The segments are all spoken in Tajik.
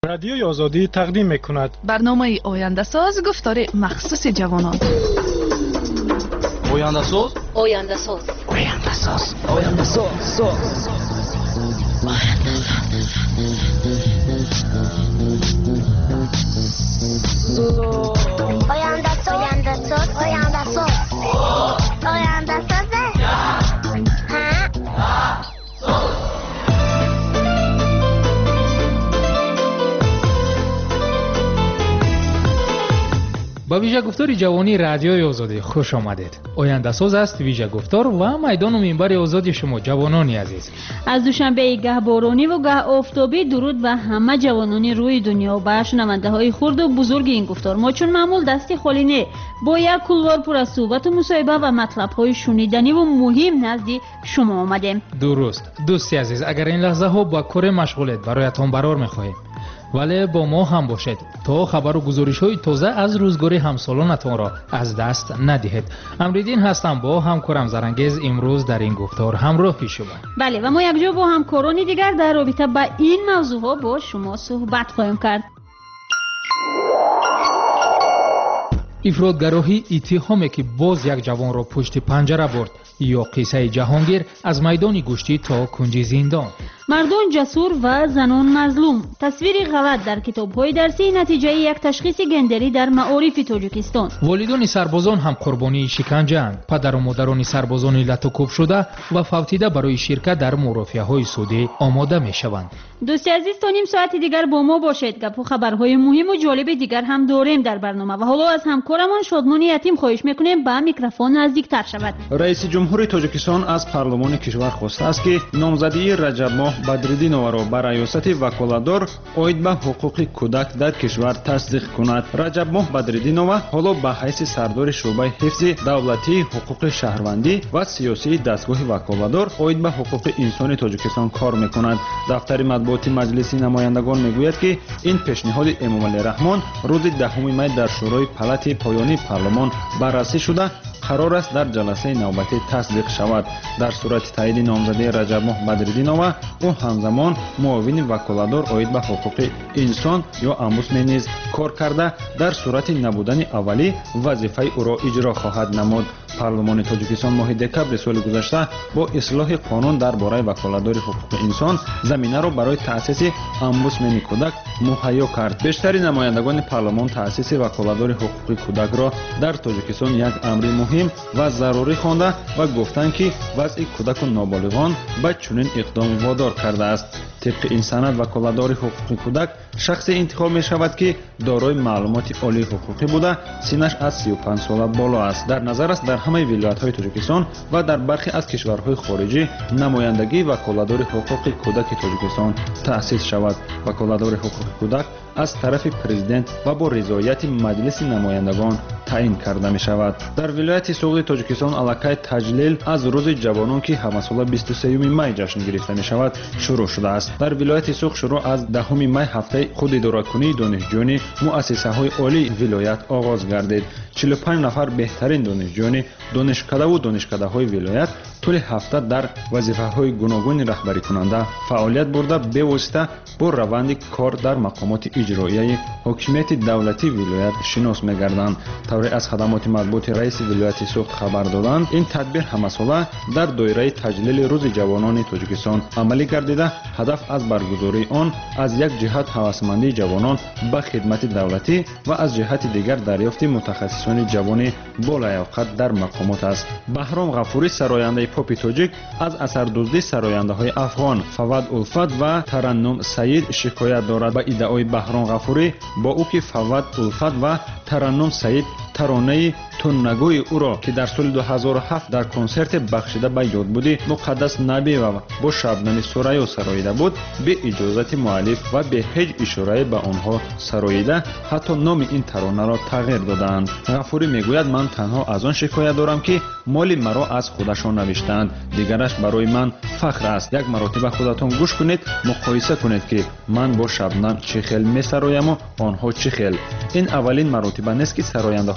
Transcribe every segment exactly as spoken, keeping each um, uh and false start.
رادیوی آزادی تقدیم می‌کند برنامه آینده ساز گفتار مخصوص جوانان. آینده ساز آینده ساز آینده ساز آینده ساز آینده ساز آینده ساز آینده ساز آینده ساز با ویژه گفتار جوانی رادیوی آزادی خوش آمدید. آینده ساز است ویژه گفتار و میدان و منبر آزادی شما جوانان عزیز. از دوشنبه گه بارانی و گه آفتابی درود به همه جوانان روی دنیا و به شنونده های خرد و بزرگ این گفتار. ما چون معمول دستی خالی نه با یک کلوار پر از صحبت و مصاحبه و مطلب های شنیدنی و مهم نزدی شما آمدیم. درست دوستی عزیز، اگر این لحظه ها با کار مشغولید برایتان برار میخواهیم، ولی با ما هم باشید تا خبر و گزارش های تازه از روزگار همسالانتان را از دست ندهید. امریدین هستم با همکارم زرنگیز امروز در این گفتار همراهی شما. بله و ما یک جا با همکاران دیگر در رابطه با این موضوع ها با شما صحبت خواهیم کرد. افراطگراهی اتهامی که باز یک جوان را پشت پنجره برد یا قصه جهانگیر از میدان گشتی تا کنج زندان. مردان جسور و زنان مظلوم، تصویر غلط در کتاب‌های درسی نتیجه یک تشخیص گندری در معارف تاجیکستان. والدان سربازان هم قربانی شکنجه‌اند. پدر و مادران سربازان لطوکوب شده و فوتیده برای شرکت در مرافعه‌های سودی آماده می‌شوند. دوست عزیز تا نیم ساعت دیگر با ما باشید. گپ و خبرهای مهم و جالب دیگر هم داریم در برنامه و حالا از همکارمان شادمانی یتیم خواهش می‌کنیم به میکروفون نزدیک‌تر شود. رئیس جمهور تاجیکستان از پارلمان کشور خواسته است که نامزدی رجب ماه بدردینова ба раёсати ваколатдор оид ба ҳуқуқи кӯдак дар кишвар тасдиқ кунад. раҷабмоҳ бадридинова ҳоло ба ҳайси сардори шуъбаи ҳифзи давлатии ҳуқуқи шаҳрвандӣ ва сиёсии дастгоҳи ваколатдор оид ба ҳуқуқи инсони тоҷикистон кор мекунад. дафтари матбуоти маҷлиси намояндагон мегӯяд ки ин пешниҳоди эмомалираҳмон рӯзи даҳуми май дар шӯрои палати поёнии парлумон баррасӣ шуда қарор аст дар ҷаласаи навбатӣ тасдиқ шавад. дар сурати таъиди номзадии раҷабмоҳ бадридинова ӯ ҳамзамон муовини ваколатдор оид ба ҳуқуқи инсон ё омбудсмен низ кор карда дар сурати набудани аввалӣ вазифаи ӯро иҷро хоҳад намуд. парлумони тоҷикистон моҳи декабри соли гузашта бо ислоҳи қонун дар бораи ваколатдори ҳуқуқи инсон заминаро барои таъсиси омбудсмени кӯдак муҳайё кард. бештари намояндагони парлумон таъсиси ваколатдори ҳуқуқи кӯдакро дар тоҷикистон як амри муҳим ва зарурӣ хонда ва гуфтанд ки вазъи кӯдаку ноболиғон ба чунин иқдом водор кардааст. тибқи ин санад ваколатдори ҳуқуқи кӯдак шахсе интихоб мешавад ки дорои маълумоти олии ҳуқуқӣ буда синаш аз сию панҷ сола боло аст. дар назар аст дар ҳамаи вилоятҳои тоҷикистон ва дар бархе аз кишварҳои хориҷӣ намояндагии ваколатдори ҳуқуқи кӯдаки тоҷикистон таъсис шавад. ваколатдори ҳуқуқи кӯдак аз тарафи президент ва бо ризояти маҷлиси намояндагон таъин карда мешавад. дар вилояти суғди тоҷикистон аллакай таҷлил аз рӯзи ҷавонон ки ҳамасола бисту сеюми май ҷашн гирифта мешавад шурӯъ шудааст. дар вилояти суғд шуруъ аз даҳуми май ҳафтаи худидораткунии донишҷӯёни муассисаҳои олии вилоят оғоз гардид. чилу панҷ нафар беҳтарин донишҷӯёни донишкадаву донишкадаҳои вилоят тӯли ҳафта дар вазифаҳои гуногуни раҳбарикунанда фаъолият бурда бевосита бо раванди кор дар мақомоти иҷроияи ҳокимияти давлатии вилоят шинос мегарданд. тавре аз хадамоти матбуоти раиси вилояти суғд хабар доданд, ин тадбир ҳамасола дар доираи таҷлили рӯзи ҷавонони тоҷикистон амалӣ гардида ҳадаф аз баргузории он аз як ҷиҳат ҳавасмандии ҷавонон ба хидмати давлатӣ ва аз ҷиҳати дигар дарёфти мутахассисони ҷавони болаёқат дар мақомот аст. баҳром ғафурӣ сарояндаи попи тоҷик аз асардуздии сарояндаҳои афғон фавад улфат ва тараннум саид шикоят дорад. ба иддаои баҳром ғафурӣ бо ӯ ки фавад улфат ва тараннум саид таронаи туннагӯи ӯро ки дар соли ду ҳазору ҳафт дар консерте бахшида ба ёдбуди муқаддас набиева бо шабнами сурайё сароида буд, бе иҷозати муаллиф ва бе ҳеҷ ишорае ба онҳо сароида ҳатто номи ин таронаро тағйир додаанд. ғафурӣ мегӯяд: ман танҳо аз он шикоят дорам ки моли маро аз худашон навиштаанд, дигараш барои ман фахр аст. як маротиба худатон гӯш кунед, муқоиса кунед ки ман бо шабнам чӣ хел месарояму онҳо чӣ хел. ин аввалин маротиба нест ки сарояндаҳои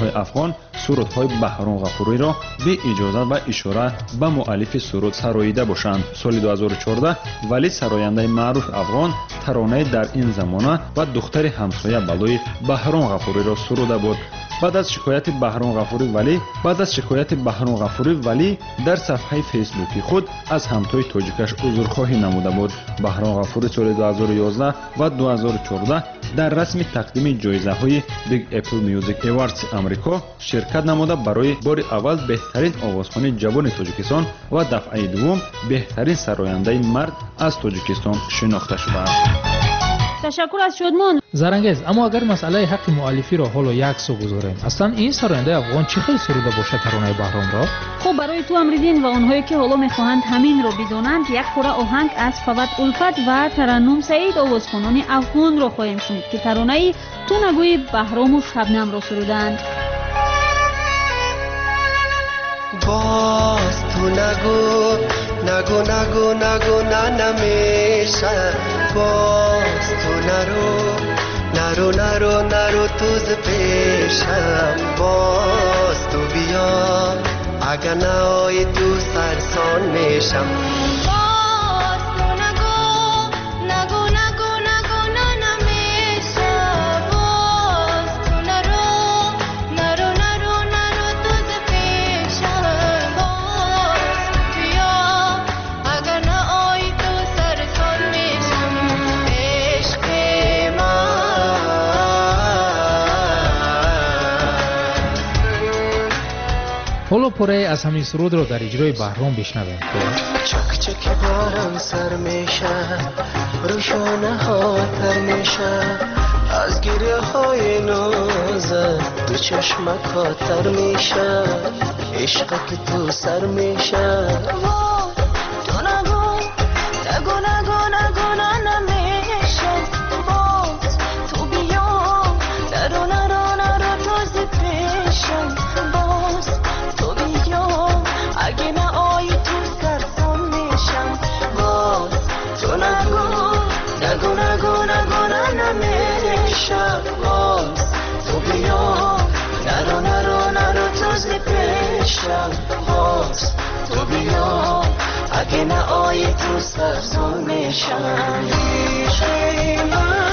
های افغان سرودهای بهرام غفوری را به اجازه و اشاره به مؤلف سرود سراییده باشند. سال دو هزار و چهارده ولی سراینده معروف افغان ترانه در این زمانه و دختر همسایه بلوی بهرام غفوری را سروده بود. بعد از شکایت بهرام غفوری ولی بعد از شکایت بهرام غفوری ولی در صفحه فیسبوکی خود از همتای تاجیکش عذرخواهی نموده بود. بهرام غفوری سال دو هزار و یازده و دو هزار و چهارده در رسم تقدیم جایزه های بیگ اپل میوزیک ایواردز امریکا شرکت نموده برای بار اول بهترین آوازخوان جوان تاجیکستان و دفعه دوم بهترین سراینده مرد از تاجیکستان شناخته شده است. تشکر از شادمان. زرنگز، اما اگر مسئله حق مؤلفی را حالا یک سو گذاریم، اصلا این سراینده افغان چه خیلی سروده باشه ترانه بهرام را؟ خب برای تو امریدین و اونهایی که حالا میخواهند همین رو بدونند، یک خورا آهنگ از فواد الفت و ترنم سعید آوازخوانان افغان رو خواهیم شنید که ترانه تو نگوی بهرام و شبنم را سرودند. باز تو نگو نگو نگو نگو نه نمیشه، باز تو نرو نرو نرو نرو تو ز پیشم، باز تو بیا اگر نهایی تو سرسان میشم. حالا پره از همین سرود رو در اجرای بهرام بشنویم. چک چک بارم سر میشه، روشانه ها تر میشه، از گریه های نازه دو چشمک ها تر میشه، عشق که تو سر میشه. تو نگو نگو نگو نگو نه نمیشه، باز تو بیا نرو نرو نرو تو زی پیشم، باز تو بیا اگه نه آیی تو سرسان میشم. باز تو نگو نگو نگو نگو نه نمیشه، باز تو بیا نرو نرو نرو تو زی پیشم، باز تو بیا اگه نه آیی تو سرسان میشم. عشقی من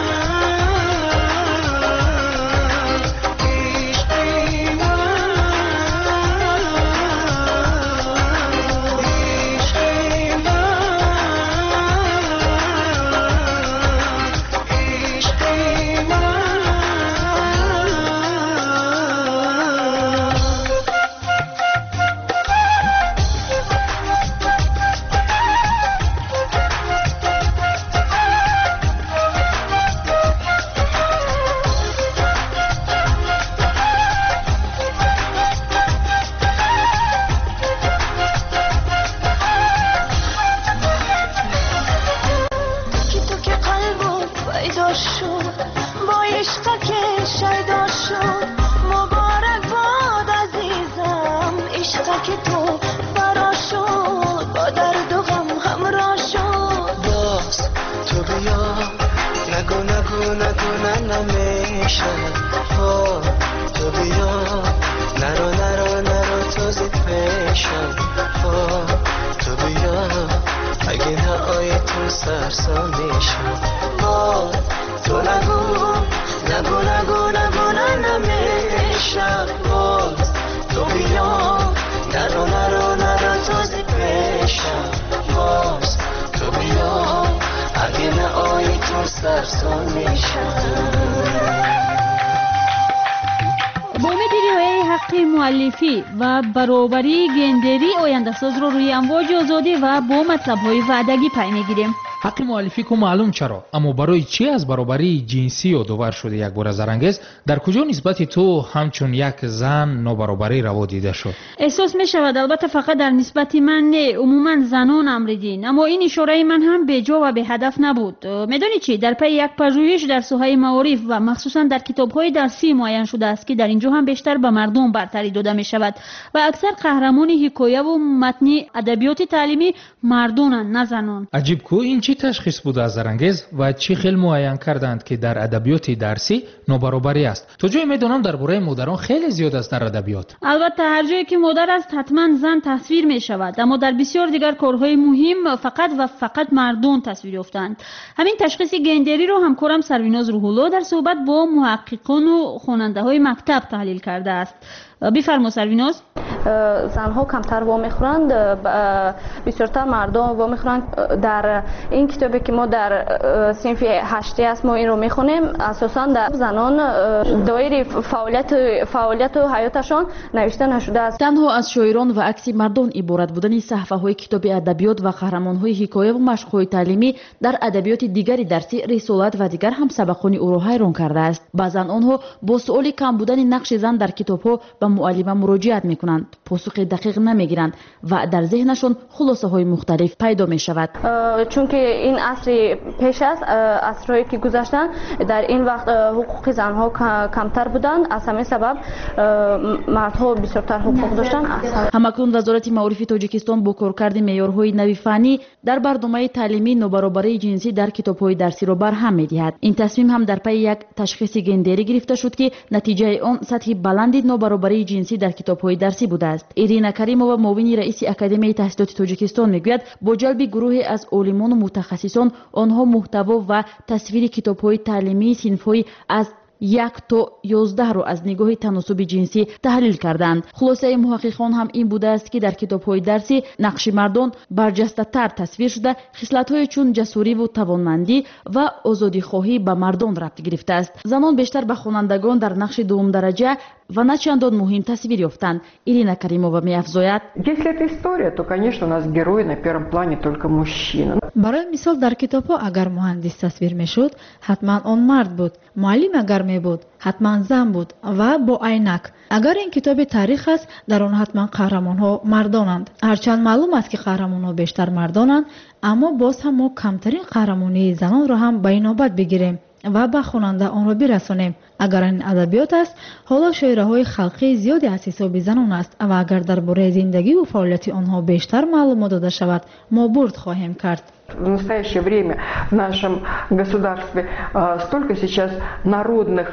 مؤلفی و برابری گندری آینده ساز رو روی امواج آزادی و با مطلب های وعدگی پی میگیریم. حق مؤلفی کو معلوم چرا، اما برای چی از برابری جنسی یادآور شده یک بار زرنگز؟ در کجا نسبت تو همچون یک زن نابرابری روا دیده شد؟ احساس می شود البته فقط در نسبت من نه، عموما زنان امریدین، اما این اشاره من هم به جا و به هدف نبود. میدونی چی، در پی یک پژوهش در ساحه معارف و مخصوصا در کتاب‌های درسی معین شده است که در اینجا هم بیشتر به مردم برتری داده می شود و اکثر قهرمان حکایه و متن ادبیات تعلیمی مردانند نه زنان. عجیب کو، این چی تشخیص بود از زرانگیز و چی خیلی معین کردند که در ادبیات درسی نابرابری است؟ تا جایی میدونم درباره مادران خیلی زیاد است در ادبیات. البته هر جایی که مادر است حتما زن تصویر می شود، اما در بسیار دیگر کارهای مهم فقط و فقط مردان تصویر یافتند. همین تشخیص گندری رو همکارم سرویناز روح‌الله در صحبت با محققان و خواننده های مکتب تحلیل کرده است. بفرما سرویناز. زنها کمتر وا میخورند، بسیارتر مردم وا میخورند. در این کتابی که ما در صنف هشتی است ما این رو میخونیم، اساسا در زنان دایره فعالیت فعالیت و حیاتشان نوشته نشده است. تنها از شاعران و عکس مردان عبارت بودن صفحه‌های کتاب ادبیات و قهرمان‌های حکایه و مشق‌های تعلیمی در ادبیات دیگری درسی، رسالت و دیگر هم سبقان او را حیران کرده است. بعضن آنها با سؤال کم بودن نقش زن در کتاب‌ها به معلم مراجعت می‌کنند، پاسخ دقیق نمی‌گیرند و در ذهنشان خلاصه‌های مختلف پیدا می‌شود. چون که این عصر پیش است، عصرهایی که گذشتن، در این وقت حقوق زنها کمتر بودند، از همین سبب مردها بسیارتر حقوق داشتند. همکنون وزارت معارف تاجیکستان با کارکرد معیارهای نوی فنی در برنامه تعلیمی نابرابری جنسی در کتاب‌های درسی را برهم می‌دهد. این تصمیم هم در پی یک تشخیص گندری گرفته شد که نتیجه آن سطح بلندی نابرابری جنسی در کتاب‌های درسی بوده است. ایرینا کریمووا معاون رئیس اکادمی تحصیلات تاجیکستان میگوید با جلب گروهی از عالمان و متخصصان آنها محتوا و تصویر کتاب‌های تعلیمی صنف‌های از یک تا یازده رو از نگاه تناسب جنسی تحلیل کردند. خلاصه محققان هم این بوده است که در کتاب‌های درسی نقش مردان برجسته‌تر تصویر شده، خصلت‌های چون جسوری و توانمندی و آزادی خواهی به مردان ربط گرفته است. زنان بیشتر به خوانندگان در نقش دوم درجه و نه چندان مهم تصویر یافتند. ایرینا کریمووا می‌افزاید: Если это история, то, конечно, у нас герои на первом плане только мужчины. برای مثال در کتاب‌ها اگر مهندس تصویر می‌شد، حتما آن مرد بود. معلم اگر می بود حتما زن بود و با عینک. اگر این کتاب تاریخ است، در آن حتما قهرمان‌ها مردانند. هرچند معلوم است که قهرمان‌ها بیشتر مردانند، اما باز هم ما کمترین قهرمانی زنان را هم به نوبت بگیریم و به خواننده آن را برسانیم. اگر این ادبیات است، حالا شاعرهای خلقی زیادی از حساب زنان است و اگر درباره زندگی و فعالیت آنها بیشتر معلومات داده شود، ما برد خواهیم کرد. В настоящее время в нашем государстве столько сейчас народных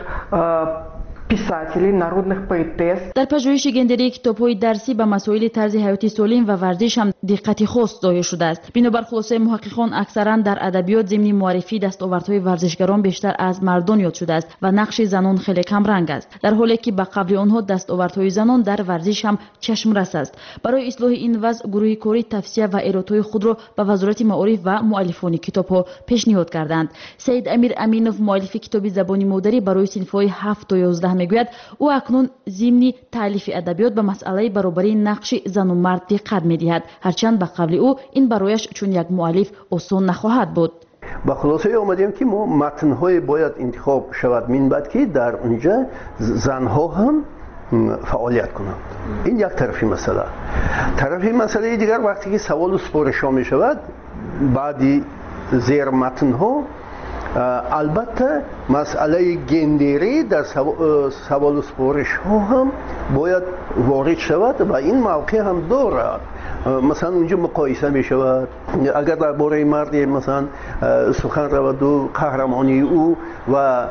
писателей, народных поэтесс. در پژوهش گندری کتاب‌های درسی به مسائل طرز حیاتی سالم و ورزش هم دقت خاص ضایع شده است. بنابر خلاصه محققان، اکثرا در ادبیات ضمن معرفی دستاوردهای ورزشگران بیشتر از مردان یاد شده است و نقش زنان خیلی کم رنگ است، در حالی که به قبل آنها دستاوردهای زنان در ورزش هم چشم رس است. برای اصلاح این وضع گروه کاری تفسیر و ایرادهای خود را به وزارت معارف و مؤلفان کتاب‌ها پیشنهاد کردند. سید امیر امینوف مؤلف کتاب زبان مادری برای صنف‌های هفت تا یازده میگوید او اکنون ضمن تالیف ادبیات به مسئله برابری نقش زن و مرد دقت می‌دهد، هرچند به قبل او این برایش چون یک مؤلف آسان نخواهد بود. با خلاصه آمدیم که ما متن‌های باید انتخاب شود من بعد که در اونجا زنها هم فعالیت کنند. این یک طرفی مسئله. طرفی مسئله دیگر وقتی که سوال و سپارش ها می شود بعدی زیر متن‌ها، البته مسئله گندری در سوال و سپارش ها هم باید وارد شود و این موقع هم دارد. مثلا اونجا مقایسه می شود، اگر درباره مرد مثلا سخن رود و قهرمانی او و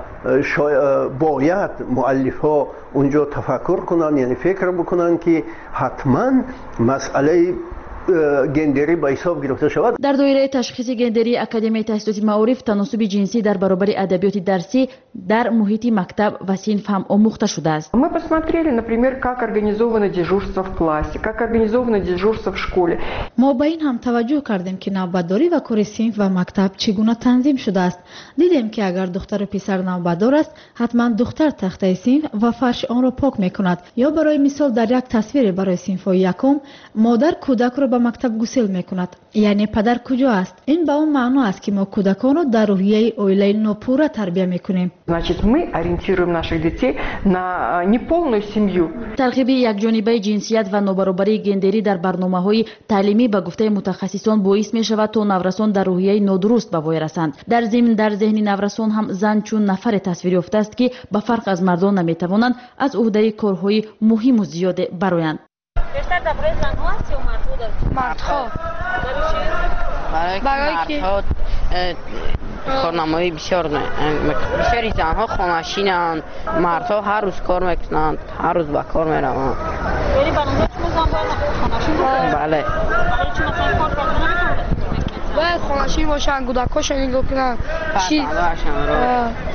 باید مؤلف ها اونجا تفکر کنند، یعنی فکر بکنند که حتما مسئله گندری به حساب گرفته شود. در دایره تشخیص گندری اکادمی تحصیلات معارف تناسب جنسی در برابر ادبیات درسی در محیط مکتب و صنف هم آموخته شده است. Мы посмотрели, например, как организовано дежурство в классе, как организовано дежурство в школе. ما به این هم توجه کردیم که نوبتداری و کار صنف و مکتب چگونه تنظیم شده است. دیدیم که اگر دختر و پسر نوبتدار است، حتما دختر تخته صنف و فرش آن را پاک میکند. یا برای مثال در یک تصویر برای صنف یکم، مادر کودک را به مکتب گسیل میکند. یعنی پدر کجا است؟ این به اون معنا است که ما کودکان را در روحیه عائله ناپوره تربیت میکنیم. Значит, мы ориентируем наших детей на неполную семью. ترغیب یک جانبه جنسیت و نابرابری گندری در برنامه‌های تعلیمی به گفته متخصصان باعث می شود تا نورسان در روحیه نادرست به وای رسند. در ضمن در ذهن نورسان هم زن چون نفر تصویر یافته است که به فرق از مردان نمیتوانند از عهده کارهای مهم و زیاد برآیند. بیشتر درباره زن‌ها است یا مردها؟ مردها. برای که مردها کارنامه‌ای بسیار بسیاری زنها خانه‌نشینند، مردها هر روز کار میکنند، هر روز به کار میروند. یعنی برنامه شما زن باید خانه‌نشین بله. باید خانه‌نشین باشن، کودکاشون نگاه کنن. فرزنداشون رو